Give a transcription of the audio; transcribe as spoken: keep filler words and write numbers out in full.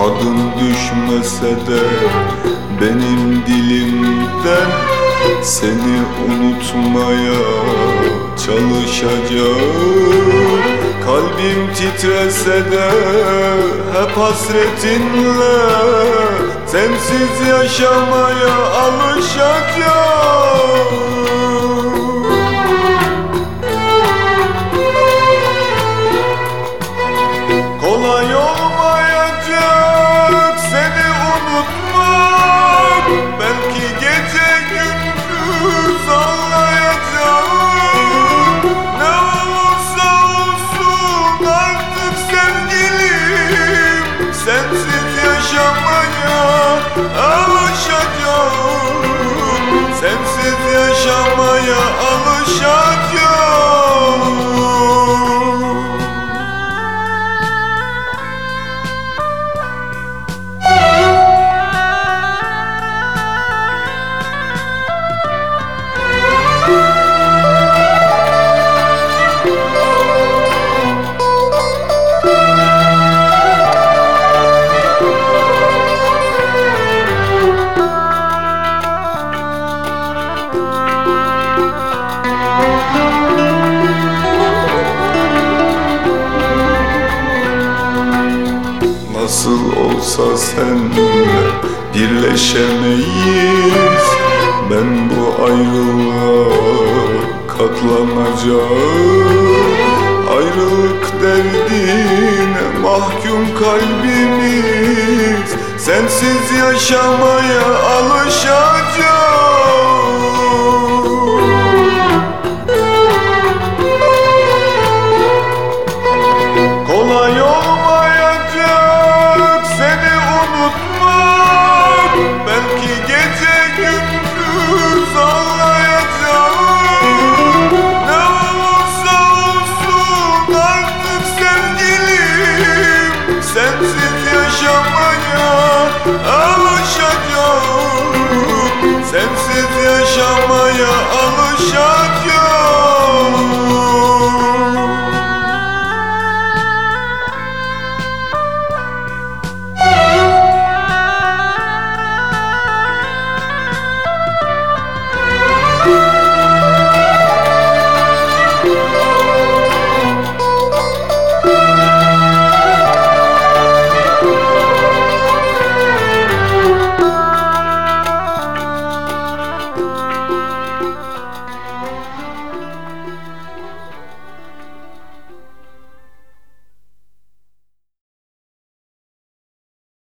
adın düşmese de benim dilimden seni unutmaya çalışacağım. Kalbim titrese de hep hasretinle sensiz yaşamaya alışacağım. Kolay olmayacak seni unutmak, belki gece gündüz ağlayacağım. Ne olursa olsun artık sevgilim, sensiz yaşamaya alışacağım. Sensiz yaşamaya alışacağım. Nasıl olsa seninle birleşemeyiz. Ben bu ayrılığa katlanacağım. Ayrılık derdine mahkum kalbimiz, sensiz yaşamaya alışacağım. Kolay olmayacak seni unutmak, belki gece gündüz ağlayacağım. Ne olursa olsun artık sevgilim, sensiz yaşamaya alışacağım. Sensiz yaşamaya